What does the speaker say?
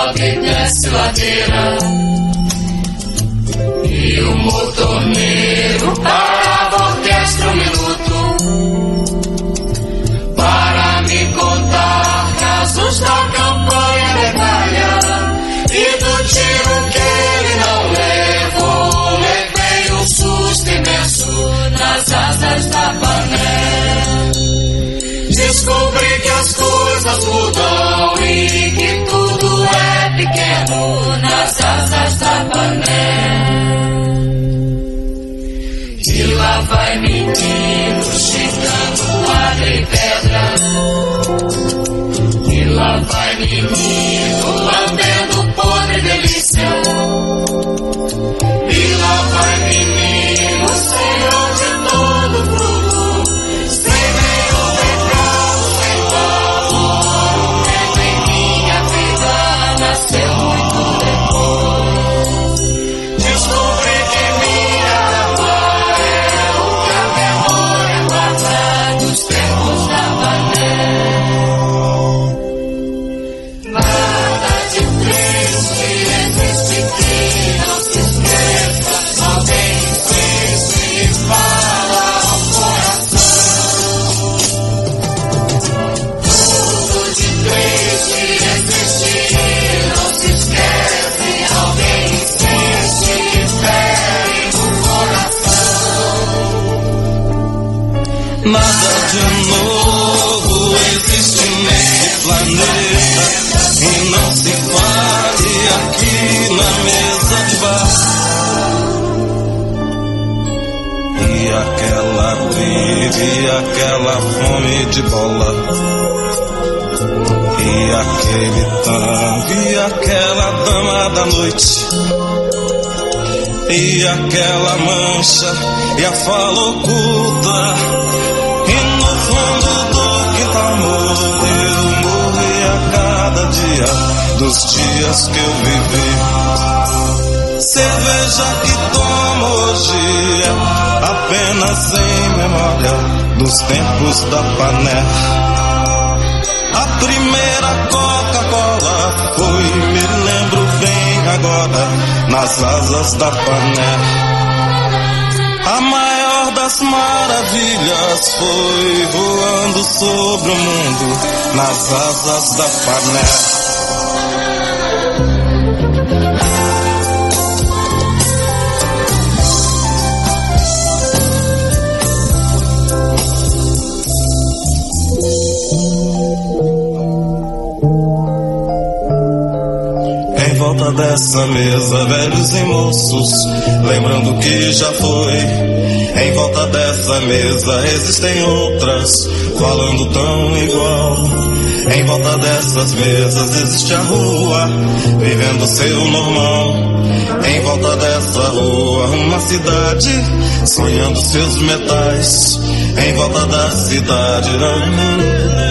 sobe e desce ladeira, e o motorneiro parava a orquestra um minuto para me contar casos da campanha medalha e do tiro que ele não levou. Levei um susto imenso nas asas da Pané. Descobri que as coisas mudam e que tudo é pequeno nas asas da Pané. E lá vai menino chegando quadra e pedra, e lá vai menino lambendo podre delícia, e lá vai menino senhor de todo fruto, sem nenhum pecado, sem valor. Mesmo em minha vida nasceu muito depois. Descobri que minha alma é o que a memória guarda dos tempos da Pané. Nada de triste existe que não se esqueça. Alguém insiste e fala ao coração. Tudo de triste existe e não se esquece. Alguém insiste e fere no coração. Nada de novo existe nesse planeta e não se fale aqui na mesa de bar. E aquela vida e aquela fome de bola, e aquele tango e aquela dama da noite, e aquela mancha e a fala oculta. E no fundo do quintal eu morri a cada dia dos dias que eu vivi. Cerveja que tomo hoje é apenas em memória dos tempos da Pané. A primeira Coca-Cola foi, me lembro bem agora, nas asas da Pané. A maior das maravilhas foi voando sobre o mundo nas asas da Pané. Em volta dessa mesa, velhos e moços, lembrando que já foi. Em volta dessa mesa existem outras, falando tão igual. Em volta dessas mesas existe a rua, vivendo seu normal. Em volta dessa rua uma cidade, sonhando seus metais. Em volta da cidade